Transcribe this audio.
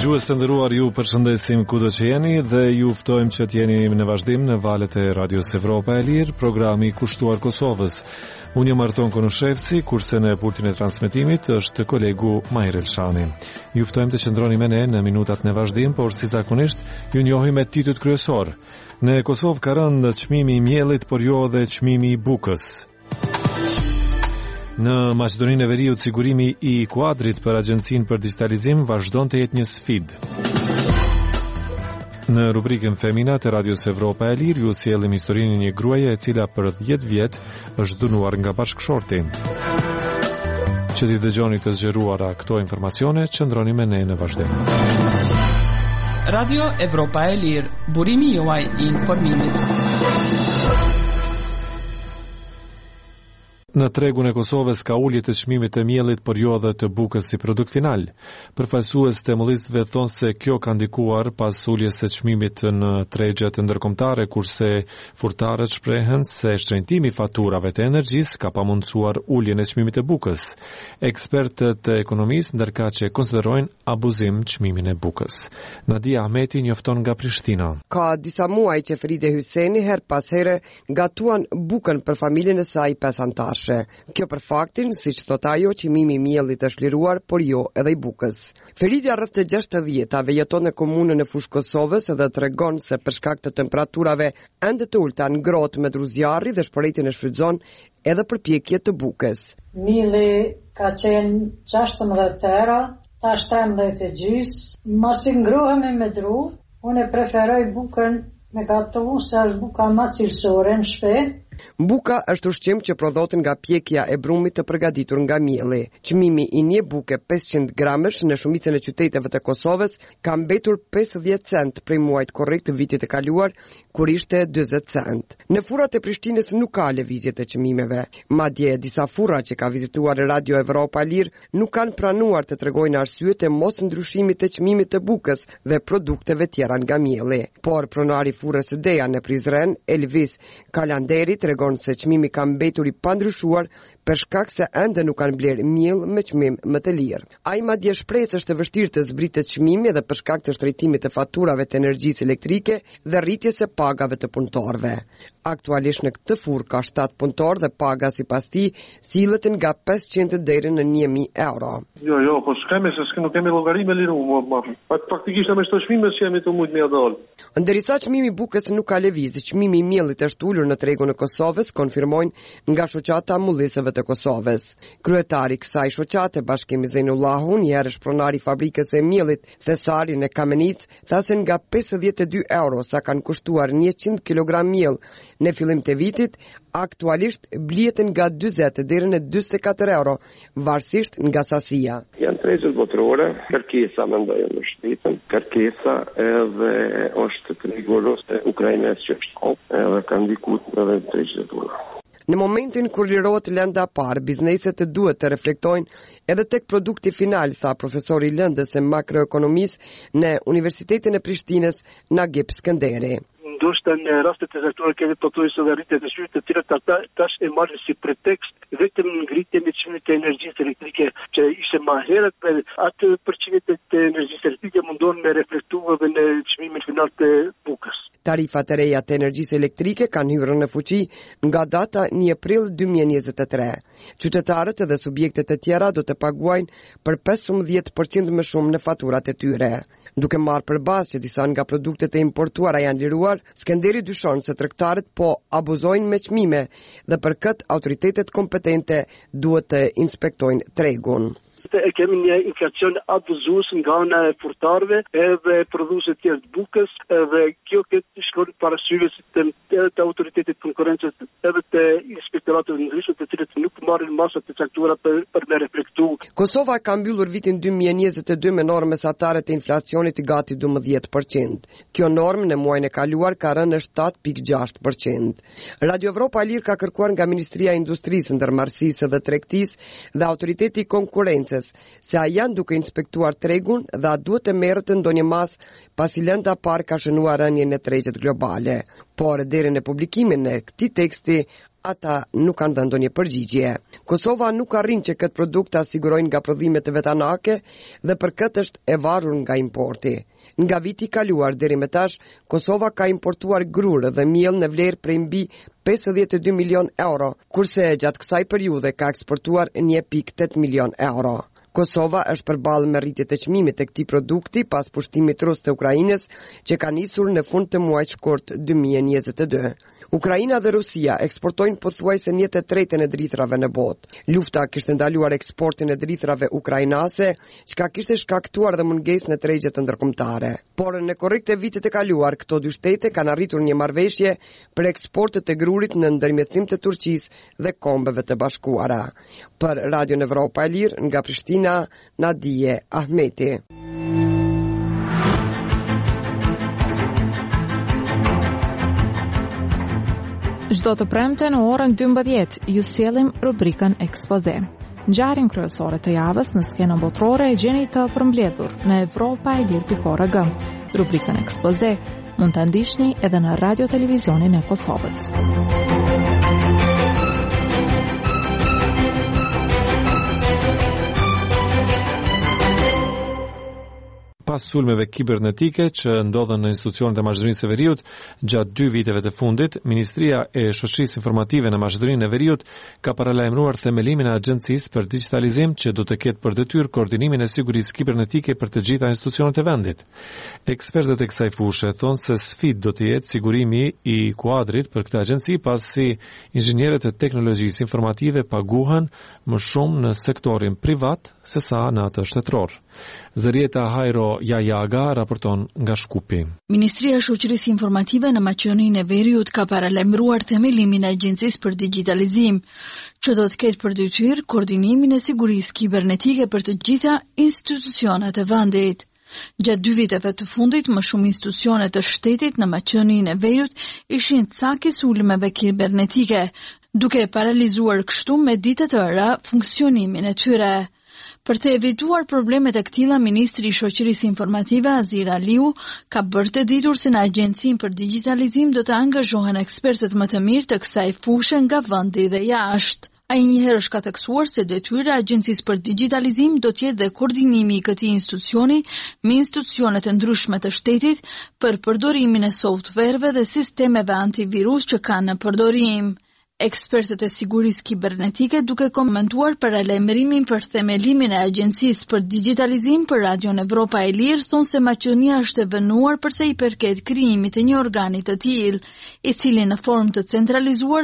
Dëgjues të nderuar, ju përshëndesim kudo që jeni dhe ju ftojmë që të jeni në vazhdim në valët e Radios Evropa e Lirë, programi i kushtuar Kosovës. Unë jam Arton Konushevci, kurse në pultin e transmetimit është kolegu Majr Elshani. Ju ftojmë të qëndroni me ne në minutat në vazhdim, por si zakonisht ju njohim me titujt kryesor. Në Kosovë ka rënë çmimi i miellit, por jo edhe çmimi i bukës. Në Maqedoninë e Veriut, sigurimi i kuadrit për Agjencinë për Digitalizim vazhdon të jetë një sfidë. Në rubrikën Femina të Radios Evropa e Lirë, ju sjellim historinë e një gruaje e cila për 10 vjet është dënuar nga bashkëshorti. Që t'i dëgjoni të zgjeruara këto informacione, qëndroni me ne në vazhdim. Radio Evropa e Lirë, burimi juaj i informimit. Në tregun e Kosovës ka ulje të çmimit të miellit, por jo edhe të bukës si produkt final. Përfaqësues të mullistëve thonë se kjo ka ndikuar pas uljes së çmimit në tregjet ndërkombëtare, kurse furtarët shprehen se shtrenjtimi i faturave të energjisë ka pamundsuar uljen e çmimit të bukës. Ekspertët e ekonomisë ndërkaq konsiderojnë abuzim çmimin e bukës. Nadia Ahmeti njofton nga Prishtina. Ka disa muaj që Feride Hyseni her pas here gatuan bukën për familjen e saj 5 antarë. Kjo për faktin, siç thot ajo, çmimi i miellit është liruar, por jo edhe i bukës. Feridja rreth të 60-ave jeton në komunën e Fushë Kosovës dhe tregon se për shkak të temperaturave ende të ulta ngrohet me druzjarri dhe shpërthejtjen e shfrytëzon edhe përpjekje të bukës. Mielli ka qenë 16 euro, tash 13,5. Mos i ngrohemi me dru, unë preferoj bukën me gatu, se është buka më cilësore në shtëpi. Buka është ushqim që prodhohet nga pjekja e brumit të përgatitur nga mielli. Çmimi i një buke 500 gramësh në shumicën e qyteteve të Kosovës ka mbetur 50 cent prej muajit korrekt të vitit të kaluar, kur ishte 40 cent. Në furrat e Prishtinës nuk ka lëvizje të çmimeve. Madje disa furra që ka vizituar Radio Evropa Lirë nuk kanë pranuar të tregojnë arsyet e mos ndryshimit të çmimit të bukës dhe produkteve tjera nga mielli. Por pronari furrës së Deja në Prizren, Elvis Kalanderi, tregon se çmimi ka mbetur i pandryshuar për shkak se ende nuk kanë blerë miell me çmim më të lirë. Ai madje shpreh se është vështirë të zbritet çmimi edhe për shkak të shtrejtimit të faturave të energjisë elektrike dhe rritjes së pagave të punëtorëve. Aktualisht në këtë furrë ka 7 punëtorë dhe paga sipas tij sillet nga 500 deri në 1000 euro. Jo, po s'kemi se nuk kemi llogari me liru, faktikisht me çdo çmime që jemi të mujt me dal. Ndërsa çmimi i bukës nuk ka lëvizje, çmimi i miellit është ulur në tregun e Kosovës, konfirmojnë nga shoqata mullisëve të Kosovës. Kryetari i kësaj shoqate, Bashkimi Zejnullahu, një herë pronari i fabrikës e miellit Thesari në Kamenic, tha se nga 52 euro sa kanë kushtuar 100 kg miell në fillim të vitit, aktualisht blihet nga 40 deri në 44 euro, varësisht nga sasia. Janë tregjet botërore, kërkesa mendoj në shtëpinë, kërkesa edhe është treguar se Ukraina që është edhe ka ndikuar edhe tregjet tona. Në momentin kur lirohet lënda parë, bizneset duhet të reflektojnë edhe tek produkti final, tha profesori i lëndës së makroekonomisë në Universitetin e Prishtinës, Nagip Skënderi. Ndoshta në rastet e caktuara kemi pothuajse edhe rritje të shpirtit të tjera tash e marrin si pretekst vetëm ngritjen e çmimit të energjisë elektrike që ishte më herët, për atë përqimet të energjisë elektrike mundon me reflektuar edhe në çmimin final të bukës. Tarifat e reja të energjisë elektrike kanë hyrë në fuqi nga data 1 prill 2023. Qytetarët dhe subjektet e tjera do të paguajnë për 15% më shumë në faturat e tyre. Duke marrë për bazë që disa nga produktet e importuara janë liruar, Skënderi dyshon se tregtarët po abuzojnë me çmime dhe për këtë autoritetet kompetente duhet të inspektojnë tregun. Kemi një inflacion abuzues nga ana e furtarëve edhe prodhuesve të tjerë të bukës, edhe kjo këtë shkon parasysh të autoritetit konkurrencës edhe të inspektoratëve të ndryshme të cilët nuk marrin masa të caktuara për me reflektu. Kosova ka mbyllur vitin 2022 me normë mesatare të inflacionit gati 12%. Kjo normë në muajin e kaluar ka rënë në 7.6%. Radio Evropa Lirë ka kërkuar nga Ministria e Industrisë, Ndërmarrësisë dhe Tregtisë dhe Autoriteti i Konkurrencës konkurrencës, se a janë duke inspektuar tregun dhe a duhet të merret ndonjë mas pasi lënda parë ka shënuar rënien e tregjet globale. Por deri në publikimin e këtij teksti ata nuk kanë dhënë ndonjë përgjigje. Kosova nuk arrin që këtë produkt të asigurojnë nga prodhimet vetanake dhe për këtë është e varur nga importi. Nga viti i kaluar deri më tash, Kosova ka importuar grur dhe miell në vlerë prej mbi 52 milion euro, kurse gjatë kësaj periudhe ka eksportuar 1.8 milion euro. Kosova është përballë me rritje të çmimit të këtij produkti pas pushtimit rus të Ukrainës që ka nisur në fund të muajit shkort 2022. Ukraina dhe Rusia eksportojnë pothuajse 1/3 e drithrave në botë. Lufta kishte ndaluar eksportin e drithrave ukrainase, çka kishte shkaktuar dhe mungesën e tregjet ndërkombëtare. Por në korrekt e vitit të kaluar, këto dy shtete kanë arritur një marrëveshje për eksportet e grurit në ndërmjetësim të Turqisë dhe Kombeve të Bashkuara. Për Radio Evropa e Lirë nga Prishtina, Nadije Ahmeti. Çdo të premte në orën 12 ju sjellim rubrikën Ekspoze. Ngjarjen kryesore të javës në skenën botërore e gjeni të përmbledhur në europaelir.org. Rubrikën Ekspoze mund ta ndiqni edhe në Radio Televizionin e Kosovës. Pas sulmeve kibernetike që ndodhen në institucionet e Maqedonisë së Veriut gjatë 2 viteve të fundit, Ministria e Shoqërisë Informative në Maqedoninë e Veriut ka paralajmëruar themelimin e Agjencisë për Digitalizim që do të ketë për detyrë koordinimin e sigurisë kibernetike për të gjitha institucionet e vendit. Ekspertët e kësaj fushë thonë se sfidë do të jetë sigurimi i kuadrit për këtë agjenci pasi inxhinierët e teknologjisë informative paguhen më shumë në sektorin privat sesa në atë shtetëror. Zërieta Hajro Jajaga raporton nga Shkupi. Ministria e Shoqërisë Informative në Maqedoninë e Veriut ka paralajmëruar themelimin e Agjencisë për Digitalizim, që do të ketë për detyrë koordinimin e sigurisë kibernetike për të gjitha institucionet e vendit. Gjatë 2 viteve të fundit, më shumë institucione të shtetit në Maqedoninë e Veriut ishin cakis sulmeve kibernetike, duke paralizuar kështu me ditë të tëra funksionimin e tyre. Për të evituar problemet e këtilla, Ministri i Shoqërisë Informative Azir Aliu ka bërë të ditur se në Agjencinë për Digitalizim do të angazhohen ekspertët më të mirë të kësaj fushë nga vendi dhe jashtë. Ai njëherë është ka theksuar se detyra e Agjencisë për Digitalizim do të jetë dhe koordinimi i këtij institucioni me institucionet e ndryshme të shtetit për përdorimin e softvereve dhe sistemeve antivirus që kanë në përdorim. Ekspertët e sigurisë kibernetike duke komentuar paralajmërimin për themelimin e Agjencisë për Digitalizim për Radion Evropa e Lirë thonë se Maqedonia është e vënuar përsa i përket krijimit të një organi të tillë, i cili në formë të centralizuar